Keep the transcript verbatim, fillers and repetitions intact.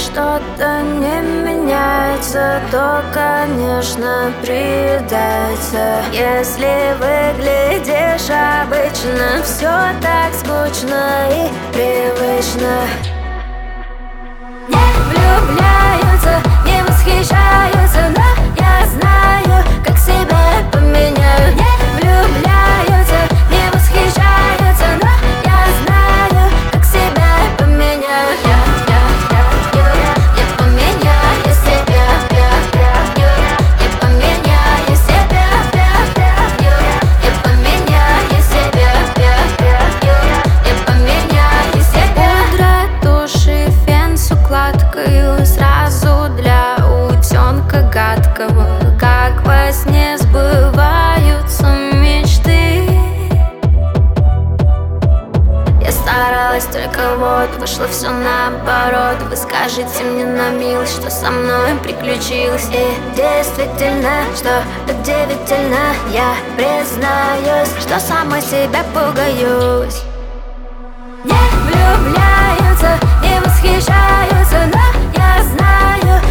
что-то не меняется, то, конечно, предаться. Если выглядишь обычно, все так скучно и привычно. Не влюбляются, не восхищаются, но я знаю, как себя поменяю. Не влюбляются, не восхищаются, но я знаю, как себя поменяю. Я, я, я, я, я поменяю себя, я, я, я, я поменяю себя, я, я, я, я поменяю себя, я, я, я, я поменяю себя. Пудра, тушь и фен с укладкой сразу для утенка гадкого. Как во сне сбываются мечты. Я старалась, только вот вышло все наоборот. Вы скажите мне на милость, что со мной приключилось. И действительно, что удивительно, я признаюсь, что самой себя пугаюсь. Не влюбляются, не восхищаются, но я знаю,